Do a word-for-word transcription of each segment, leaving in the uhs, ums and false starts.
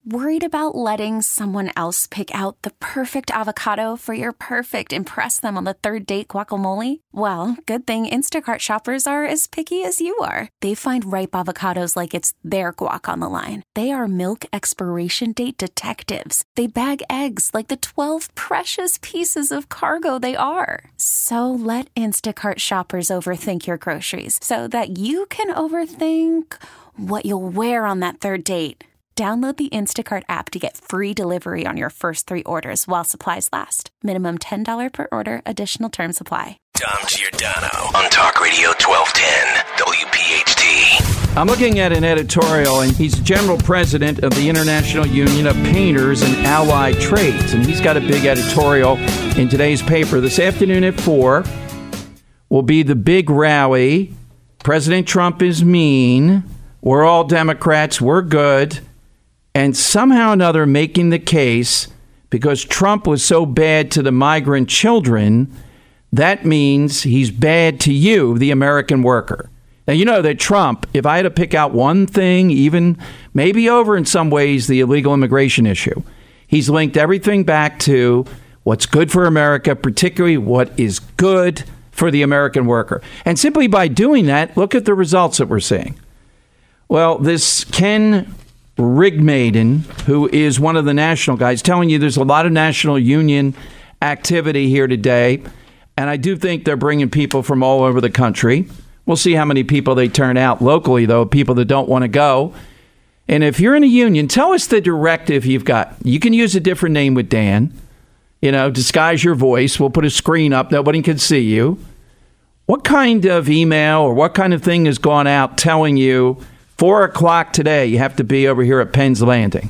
Worried about letting someone else pick out the perfect avocado for your perfect impress them on the third date guacamole? Well, good thing Instacart shoppers are as picky as you are. They find ripe avocados like it's their guac on the line. They are milk expiration date detectives. They bag eggs like the twelve precious pieces of cargo they are. So let Instacart shoppers overthink your groceries so that you can overthink what you'll wear on that third date. Download the Instacart app to get free delivery on your first three orders while supplies last. Minimum ten dollars per order. Additional terms apply. Dom Giordano on Talk Radio twelve ten W P H T. I'm looking at an editorial, and he's general president of the International Union of Painters and Allied Trades, and he's got a big editorial in today's paper. This afternoon at four will be the big rally. President Trump is mean. We're all Democrats. We're good. And somehow or another making the case, because Trump was so bad to the migrant children, that means he's bad to you, the American worker. Now, you know that Trump, if I had to pick out one thing, even maybe over in some ways the illegal immigration issue, he's linked everything back to what's good for America, particularly what is good for the American worker. And simply by doing that, look at the results that we're seeing. Well, this Ken Rigmaiden, who is one of the national guys, telling you there's a lot of national union activity here today. And I do think they're bringing people from all over the country. We'll see how many people they turn out locally, though, people that don't want to go. And if you're in a union, tell us the directive you've got. You can use a different name with Dan. You know, disguise your voice. We'll put a screen up. Nobody can see you. What kind of email or what kind of thing has gone out telling you Four o'clock today, you have to be over here at Penn's Landing?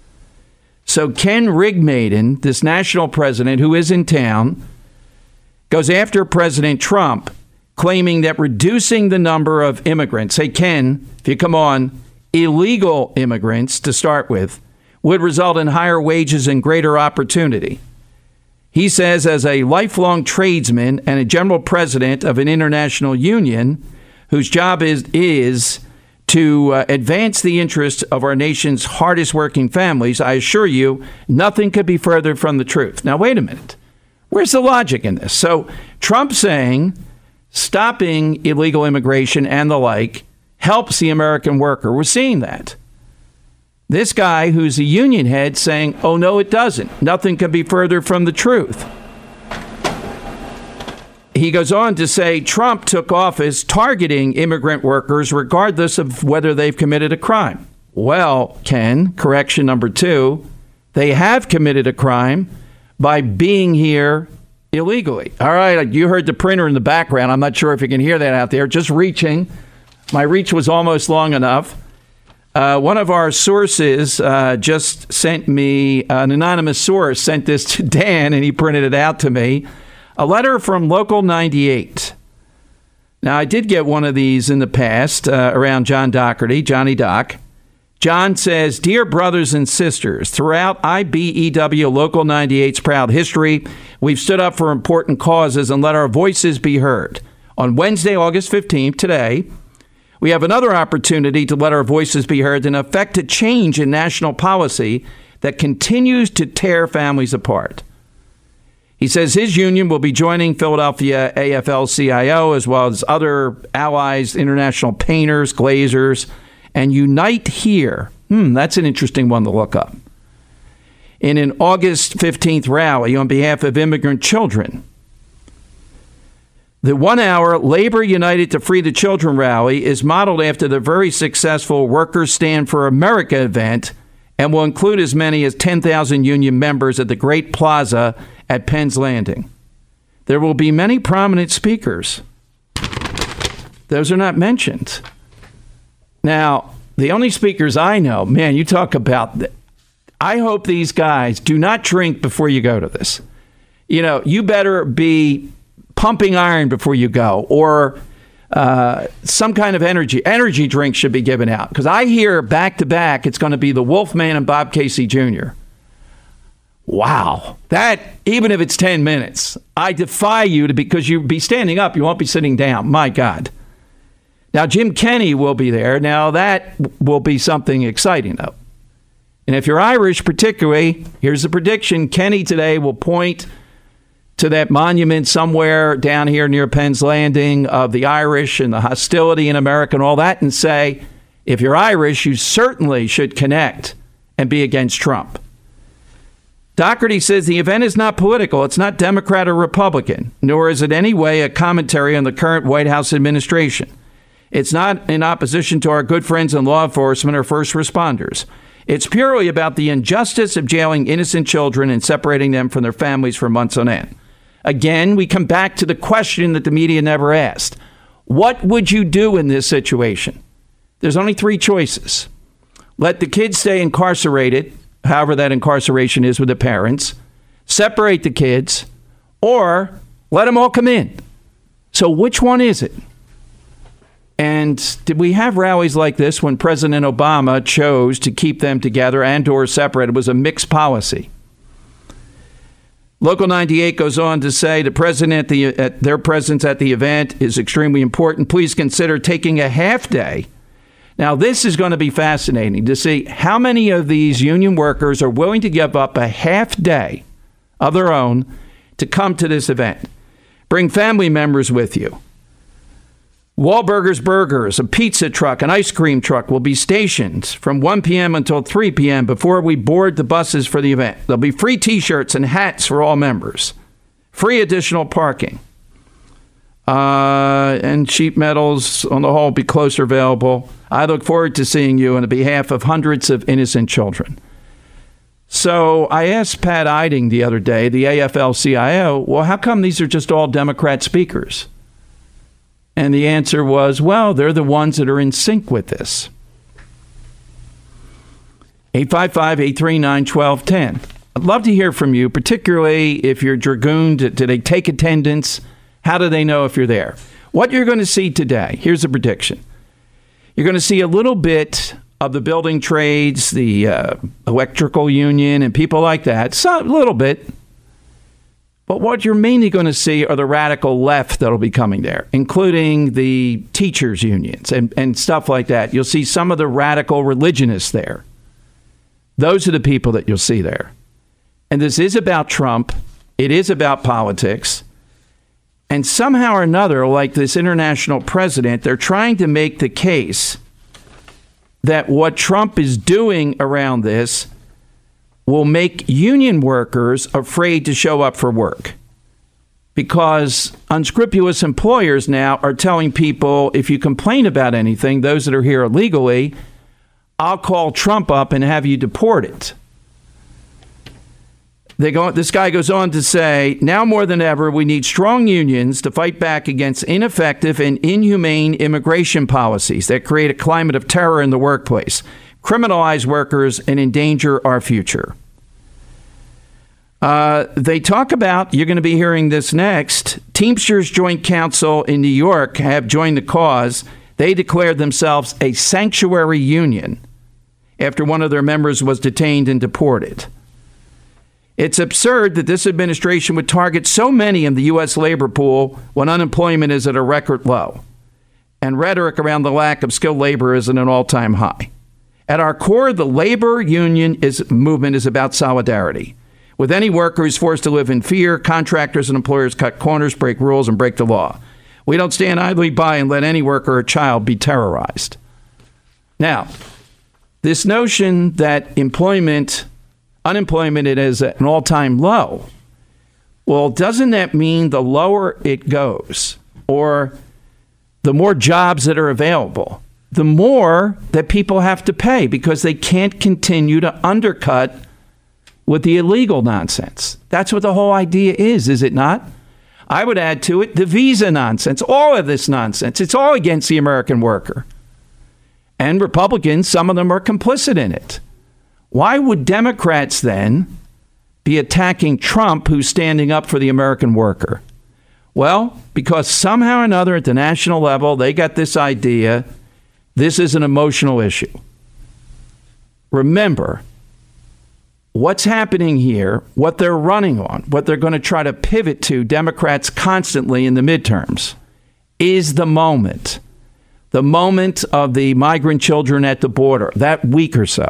So Ken Rigmaiden, this national president who is in town, goes after President Trump, claiming that reducing the number of immigrants, hey, Ken, if you come on, illegal immigrants to start with, would result in higher wages and greater opportunity. He says, as a lifelong tradesman and a general president of an international union whose job is is to uh, advance the interests of our nation's hardest working families, I assure you, nothing could be further from the truth. Now, wait a minute. Where's the logic in this? So Trump saying stopping illegal immigration and the like helps the American worker. We're seeing that. This guy who's a union head saying, oh, no, it doesn't. Nothing could be further from the truth. He goes on to say Trump took office targeting immigrant workers regardless of whether they've committed a crime. Well, Ken, correction number two, they have committed a crime by being here illegally. All right, you heard the printer in the background. I'm not sure if you can hear that out there. Just reaching. My reach was almost long enough. Uh, one of our sources uh, just sent me, an anonymous source sent this to Dan, and he printed it out to me. A letter from Local ninety-eight. Now, I did get one of these in the past uh, around John Doherty, Johnny Doc. John says, Dear brothers and sisters, throughout I B E W Local ninety-eight's proud history, we've stood up for important causes and let our voices be heard. On Wednesday, August fifteenth, today, we have another opportunity to let our voices be heard and effect a change in national policy that continues to tear families apart. He says his union will be joining Philadelphia A F L C I O as well as other allies, international painters, glazers, and unite here. Hmm, that's an interesting one to look up. In an August fifteenth rally on behalf of immigrant children. The one-hour Labor United to Free the Children rally is modeled after the very successful Workers Stand for America event and will include as many as ten thousand union members at the Great Plaza at Penn's Landing. There will be many prominent speakers. Those are not mentioned. Now, the only speakers I know, man, you talk about, th- I hope these guys do not drink before you go to this. You know, you better be pumping iron before you go, or uh, some kind of energy. Energy drink should be given out. Because I hear back to back, it's going to be the Wolfman and Bob Casey Junior Wow. That, even if it's ten minutes, I defy you to, because you'll be standing up, you won't be sitting down. My God. Now, Jim Kenney will be there. Now, that will be something exciting, though. And if you're Irish particularly, here's the prediction. Kenny today will point to that monument somewhere down here near Penn's Landing of the Irish and the hostility in America and all that and say, if you're Irish, you certainly should connect and be against Trump. Doherty says the event is not political. It's not Democrat or Republican, nor is it any way a commentary on the current White House administration. It's not in opposition to our good friends in law enforcement or first responders. It's purely about the injustice of jailing innocent children and separating them from their families for months on end. Again, we come back to the question that the media never asked. What would you do in this situation? There's only three choices. Let the kids stay incarcerated, however that incarceration is with the parents, separate the kids, or let them all come in. So which one is it? And did we have rallies like this when President Obama chose to keep them together and or separate? It was a mixed policy. Local ninety-eight goes on to say the president, the, uh, their presence at the event is extremely important. Please consider taking a half day. Now, this is going to be fascinating to see how many of these union workers are willing to give up a half day of their own to come to this event. Bring family members with you. Wahlburgers Burgers, a pizza truck, an ice cream truck will be stationed from one p.m. until three p.m. before we board the buses for the event. There'll be free T-shirts and hats for all members. Free additional parking. Uh, and sheet metals on the whole will be closer available. I look forward to seeing you on behalf of hundreds of innocent children. So I asked Pat Eiding the other day, the A F L C I O, well, how come these are just all Democrat speakers? And the answer was, well, they're the ones that are in sync with this. eight five five, eight three nine, one two one zero. I'd love to hear from you, particularly if you're dragooned. Do they take attendance? How do they know if you're there? What you're going to see today, here's a prediction. You're going to see a little bit of the building trades, the uh, electrical union, and people like that. So, a little bit. But what you're mainly going to see are the radical left that'll be coming there, including the teachers' unions and, and stuff like that. You'll see some of the radical religionists there. Those are the people that you'll see there. And this is about Trump. It is about politics. And somehow or another, like this international president, they're trying to make the case that what Trump is doing around this will make union workers afraid to show up for work. Because unscrupulous employers now are telling people, if you complain about anything, those that are here illegally, I'll call Trump up and have you deported. They go, this guy goes on to say, now more than ever, we need strong unions to fight back against ineffective and inhumane immigration policies that create a climate of terror in the workplace, criminalize workers, and endanger our future. Uh, they talk about, you're going to be hearing this next, Teamsters Joint Council in New York have joined the cause. They declared themselves a sanctuary union after one of their members was detained and deported. It's absurd that this administration would target so many in the U S labor pool when unemployment is at a record low, and rhetoric around the lack of skilled labor is at an all-time high. At our core, the labor union is, movement is about solidarity. With any worker who's forced to live in fear, contractors and employers cut corners, break rules, and break the law. We don't stand idly by and let any worker or child be terrorized. Now, this notion that employment, unemployment is at an all-time low, well, doesn't that mean the lower it goes, or the more jobs that are available, the more that people have to pay because they can't continue to undercut with the illegal nonsense? That's what the whole idea is, is it not? I would add to it the visa nonsense, all of this nonsense. It's all against the American worker. And Republicans, some of them are complicit in it. Why would Democrats then be attacking Trump, who's standing up for the American worker? Well, because somehow or another at the national level, they got this idea, this is an emotional issue. Remember, what's happening here, what they're running on, what they're going to try to pivot to, Democrats constantly in the midterms, is the moment. The moment of the migrant children at the border, that week or so.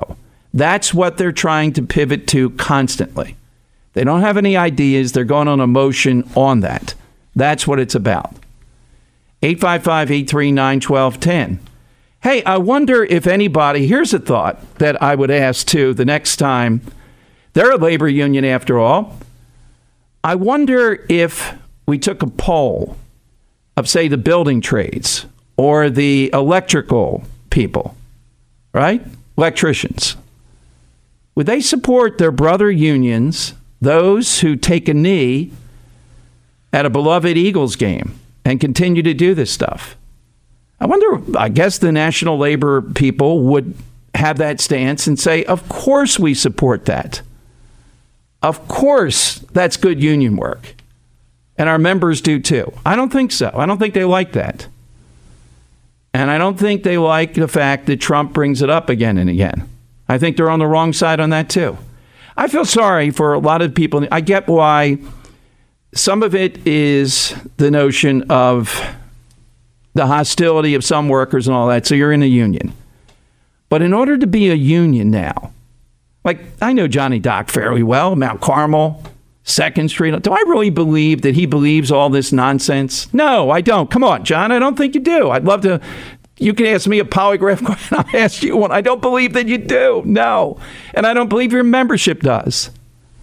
That's what they're trying to pivot to constantly. They don't have any ideas. They're going on emotion on that. That's what it's about. eight five five, eight three nine, one two one zero. Hey, I wonder if anybody, here's a thought that I would ask too the next time. They're a labor union after all. I wonder if we took a poll of, say, the building trades or the electrical people, right? Electricians. Would they support their brother unions, those who take a knee at a beloved Eagles game and continue to do this stuff? I wonder, I guess the national labor people would have that stance and say, of course we support that. Of course that's good union work. And our members do too. I don't think so. I don't think they like that. And I don't think they like the fact that Trump brings it up again and again. I think they're on the wrong side on that too. I feel sorry for a lot of people. I get why some of it is the notion of the hostility of some workers and all that. So you're in a union. But in order to be a union now, like I know Johnny Dock fairly well, Mount Carmel, Second Street. Do I really believe that he believes all this nonsense? No, I don't. Come on, John. I don't think you do. I'd love to. You can ask me a polygraph question. I'll ask you one. I don't believe that you do. No. And I don't believe your membership does.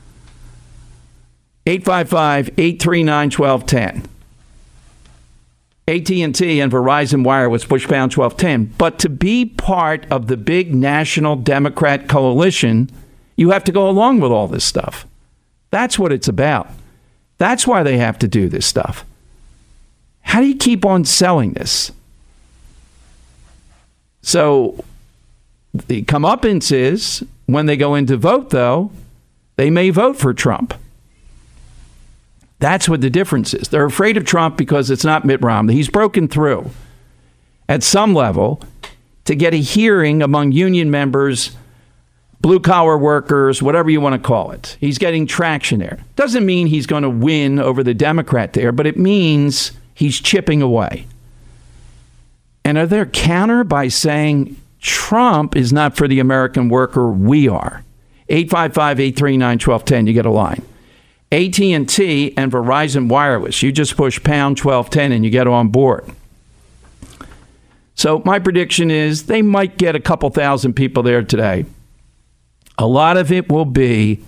eight five five, eight three nine, one two one zero. A T and T and Verizon Wireless, push pound twelve ten. But to be part of the big national Democrat coalition, you have to go along with all this stuff. That's what it's about. That's why they have to do this stuff. How do you keep on selling this? So the comeuppance is when they go in to vote, though, they may vote for Trump. That's what the difference is. They're afraid of Trump because it's not Mitt Romney. He's broken through at some level to get a hearing among union members, blue-collar workers, whatever you want to call it. He's getting traction there. Doesn't mean he's going to win over the Democrat there, but it means he's chipping away. And are they counter by saying Trump is not for the American worker? We are. eight five five, eight three nine, one two one zero. You get a line. A T and T and Verizon Wireless. You just push pound twelve ten and you get on board. So my prediction is they might get a couple thousand people there today. A lot of it will be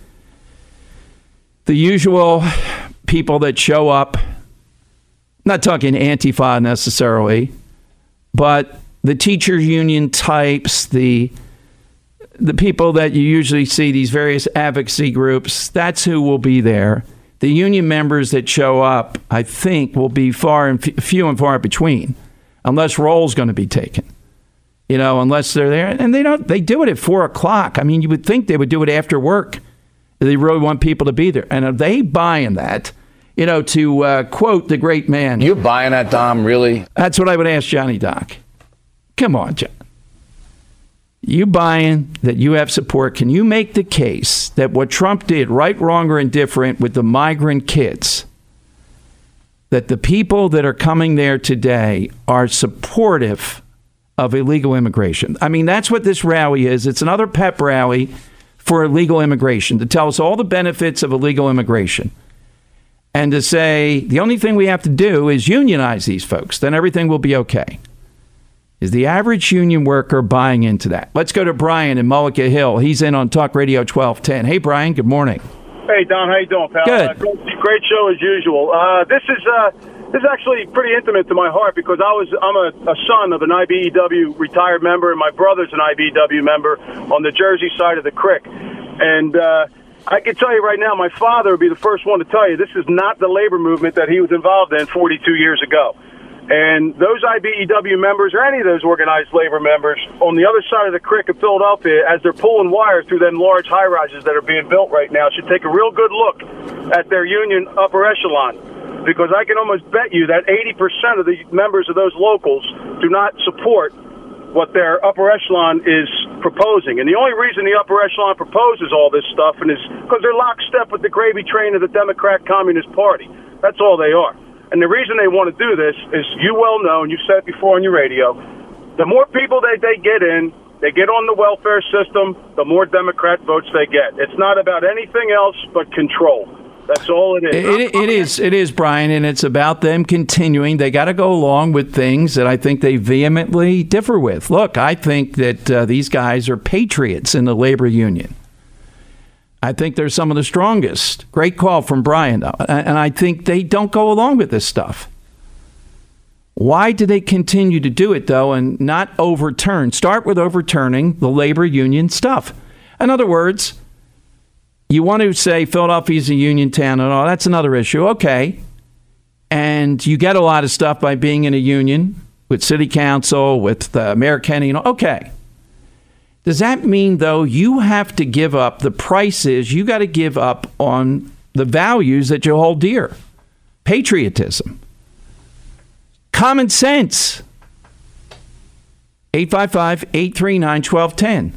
the usual people that show up. I'm not talking Antifa necessarily, but the teachers union types, the the people that you usually see, these various advocacy groups, that's who will be there. The union members that show up, I think, will be far and f- few and far between, unless roll's going to be taken. You know, unless they're there, and they don't. They do it at four o'clock. I mean, you would think they would do it after work. They really want people to be there, and are they buying that? You know, to uh, quote the great man, you buying that, Dom? Really? That's what I would ask Johnny Dock. Come on, John. You buying that you have support? Can you make the case that what Trump did, right, wrong, or indifferent, with the migrant kids, that the people that are coming there today are supportive of illegal immigration? I mean, that's what this rally is. It's another pep rally for illegal immigration to tell us all the benefits of illegal immigration and to say the only thing we have to do is unionize these folks. Then everything will be okay. Is the average union worker buying into that? Let's go to Brian in Mullica Hill. He's in on Talk Radio twelve ten. Hey, Brian, good morning. Hey, Don, how you doing, pal? Good. Uh, great, great show as usual. Uh, this is uh, this is actually pretty intimate to my heart because I was I'm a, a son of an I B E W retired member, and my brother's an I B E W member on the Jersey side of the creek. And uh, I can tell you right now, my father would be the first one to tell you this is not the labor movement that he was involved in forty-two years ago. And those I B E W members or any of those organized labor members on the other side of the creek of Philadelphia, as they're pulling wires through them large high-rises that are being built right now, should take a real good look at their union upper echelon. Because I can almost bet you that eighty percent of the members of those locals do not support what their upper echelon is proposing. And the only reason the upper echelon proposes all this stuff and is because they're lockstep with the gravy train of the Democrat Communist Party. That's all they are. And the reason they want to do this is, you well know, and you've said it before on your radio, the more people that they get in, they get on the welfare system, the more Democrat votes they get. It's not about anything else but control. That's all it is. It, it is, it is, Brian, and it's about them continuing. They got to go along with things that I think they vehemently differ with. Look, I think that uh, these guys are patriots in the labor union. I think they're some of the strongest. Great call from Brian, though. And I think they don't go along with this stuff. Why do they continue to do it, though, and not overturn? Start with overturning the labor union stuff. In other words, you want to say Philadelphia's a union town and all, that's another issue. Okay. And you get a lot of stuff by being in a union with city council, with uh, Mayor Kenny. And all. Okay. Does that mean, though, you have to give up the prices? You got to give up on the values that you hold dear. Patriotism. Common sense. eight five five, eight three nine, one two one zero.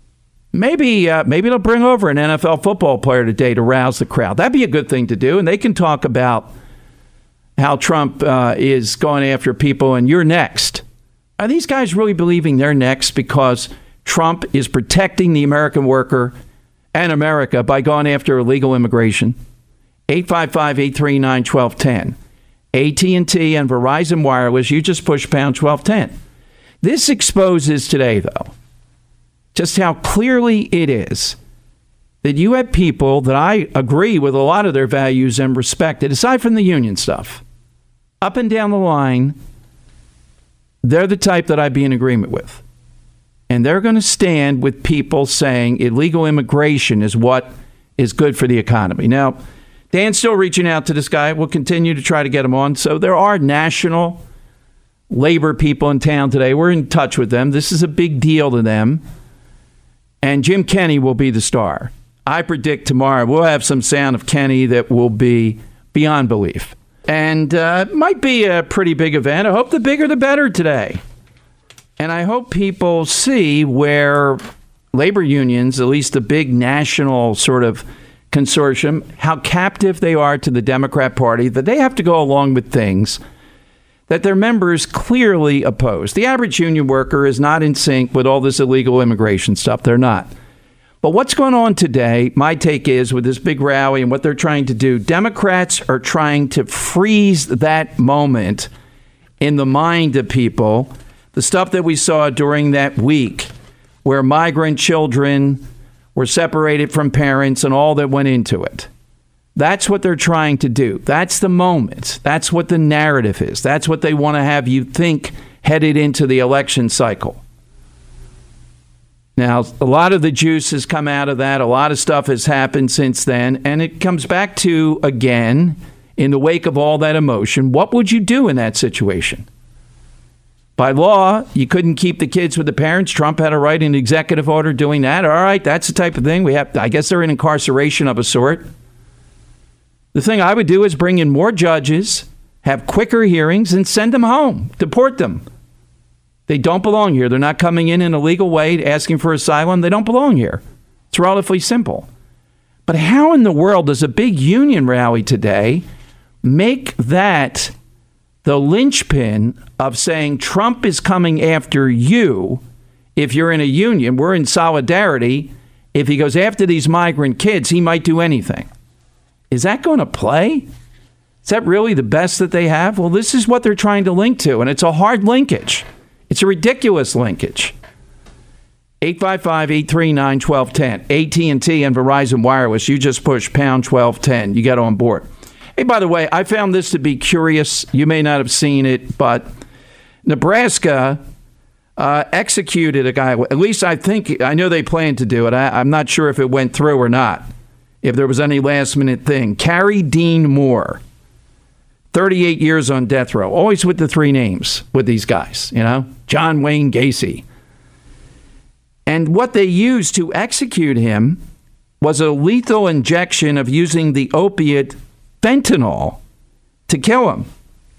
Maybe uh, maybe they'll bring over an N F L football player today to rouse the crowd. That'd be a good thing to do. And they can talk about how Trump uh, is going after people and you're next. Are these guys really believing they're next because Trump is protecting the American worker and America by going after illegal immigration? eight five five, eight three nine, one two one zero. A T and T and Verizon Wireless, you just push pound twelve ten. This exposes today, though, just how clearly it is that you have people that I agree with a lot of their values and respected, aside from the union stuff. Up and down the line, they're the type that I'd be in agreement with. And they're going to stand with people saying illegal immigration is what is good for the economy. Now, Dan's still reaching out to this guy. We'll continue to try to get him on. So there are national labor people in town today. We're in touch with them. This is a big deal to them. And Jim Kenney will be the star. I predict tomorrow we'll have some sound of Kenney that will be beyond belief. And uh, it might be a pretty big event. I hope the bigger the better today. And I hope people see where labor unions, at least the big national sort of consortium, how captive they are to the Democrat Party, that they have to go along with things that their members clearly oppose. The average union worker is not in sync with all this illegal immigration stuff. They're not. But what's going on today, my take is, with this big rally and what they're trying to do, Democrats are trying to freeze that moment in the mind of people. The stuff that we saw during that week where migrant children were separated from parents and all that went into it. That's what they're trying to do. That's the moment. That's what the narrative is. That's what they want to have you think headed into the election cycle. Now, a lot of the juice has come out of that. A lot of stuff has happened since then. And it comes back to, again, in the wake of all that emotion, what would you do in that situation? By law, you couldn't keep the kids with the parents. Trump had to write an executive order doing that. All right, that's the type of thing we have. I guess they're in incarceration of a sort. The thing I would do is bring in more judges, have quicker hearings, and send them home, deport them. They don't belong here. They're not coming in in a legal way asking for asylum. They don't belong here. It's relatively simple. But how in the world does a big union rally today make that the linchpin of saying Trump is coming after you? If you're in a union, we're in solidarity. If he goes after these migrant kids, he might do anything. Is that going to play? Is that really the best that they have? Well, this is what they're trying to link to, and it's a hard linkage. It's a ridiculous linkage. eight five five, eight three nine, one two one zero. A T and T and Verizon Wireless. You just push pound twelve ten. You get on board. Hey, by the way, I found this to be curious. You may not have seen it, but Nebraska uh, executed a guy. At least I think, I know they planned to do it. I, I'm not sure if it went through or not, if there was any last minute thing. Carrie Dean Moore, thirty-eight years on death row. Always with the three names with these guys, you know, John Wayne Gacy. And what they used to execute him was a lethal injection of using the opiate fentanyl to kill him.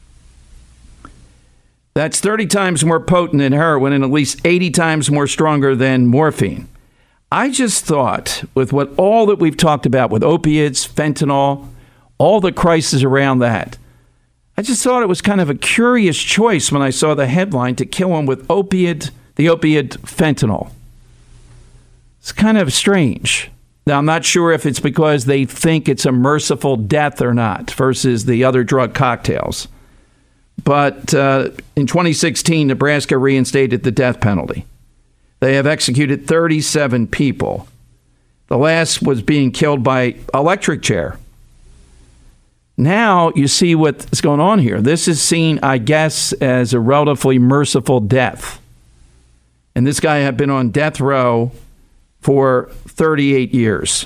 That's thirty times more potent than heroin and at least eighty times more stronger than morphine. I just thought, with what all that we've talked about with opiates, fentanyl, all the crisis around that, I just thought it was kind of a curious choice when I saw the headline to kill him with opiate, the opiate fentanyl. It's kind of strange. Now, I'm not sure if it's because they think it's a merciful death or not versus the other drug cocktails. But uh, in twenty sixteen, Nebraska reinstated the death penalty. They have executed thirty-seven people. The last was being killed by electric chair. Now you see what's going on here. This is seen, I guess, as a relatively merciful death. And this guy had been on death row for thirty-eight years.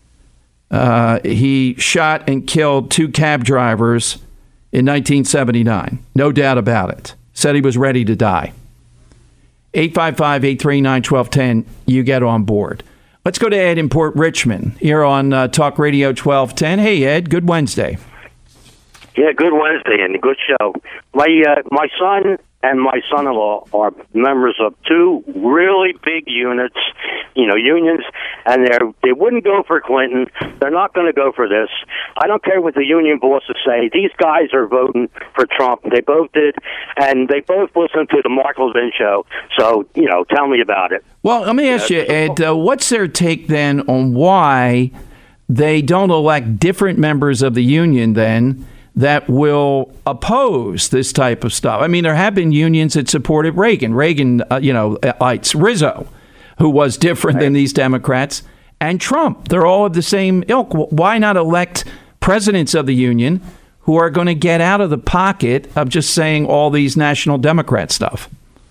Uh, he shot and killed two cab drivers in nineteen seventy-nine. No doubt about it. Said he was ready to die. eight five five, eight three nine, one two one zero. You get on board. Let's go to Ed in Port Richmond here on uh, Talk Radio twelve ten. Hey, Ed. Good Wednesday. Yeah, good Wednesday and a good show. My uh, my son and my son-in-law are members of two really big units, you know, unions, and they they wouldn't go for Clinton. They're not going to go for this. I don't care what the union bosses say. These guys are voting for Trump. They both did, and they both listened to the Mark Levin show. So, you know, tell me about it. Well, let me ask you, Ed, uh, what's their take then on why they don't elect different members of the union then that will oppose this type of stuff? I mean, there have been unions that supported Reagan. Reagan, uh, you know, it's Rizzo, who was different right. than these Democrats, and Trump. They're all of the same ilk. Why not elect presidents of the union who are going to get out of the pocket of just saying all these national Democrat stuff?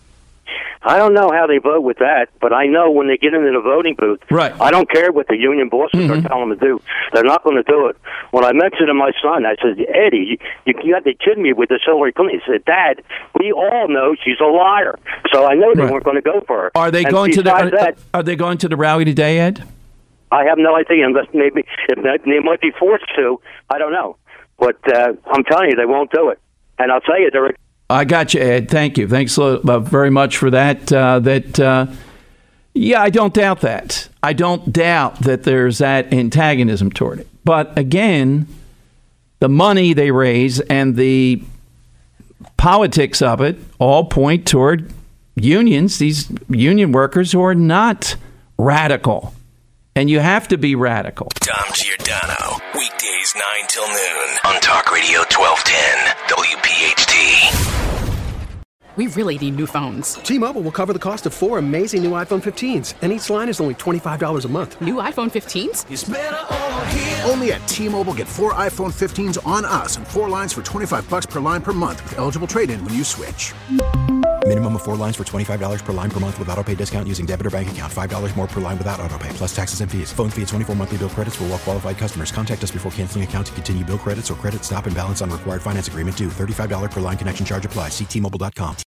I don't know how they vote with that, but I know when they get into the voting booth, right. I don't care what the union bosses mm-hmm. are telling them to do. They're not going to do it. When I mentioned to my son, I said, Eddie, you, you got to kid me with this Hillary Clinton. He said, Dad, we all know she's a liar. So I know they right. weren't going to go for her. Are they and going to the are, that, are they going to the rally today, Ed? I have no idea. Unless maybe if they might be forced to. I don't know. But uh, I'm telling you, they won't do it. And I'll tell you, they're I got you, Ed. Thank you. Thanks very much for that. Uh, that, uh, yeah, I don't doubt that. I don't doubt that there's that antagonism toward it. But again, the money they raise and the politics of it all point toward unions, these union workers who are not radical. And you have to be radical. Dom Giordano, weekdays nine till noon on Talk Radio twelve ten W P H T. We really need new phones. T-Mobile will cover the cost of four amazing new iPhone fifteens, and each line is only twenty-five dollars a month. New iPhone fifteens? It's better over here. Only at T-Mobile, get four iPhone fifteens on us and four lines for twenty-five bucks per line per month with eligible trade-in when you switch. Minimum of four lines for twenty-five dollars per line per month with auto-pay discount using debit or bank account. five dollars more per line without auto-pay, plus taxes and fees. Phone fee at twenty-four monthly bill credits for well-qualified customers. Contact us before canceling account to continue bill credits or credit stop and balance on required finance agreement due. thirty-five dollars per line connection charge applies. See T Mobile dot com.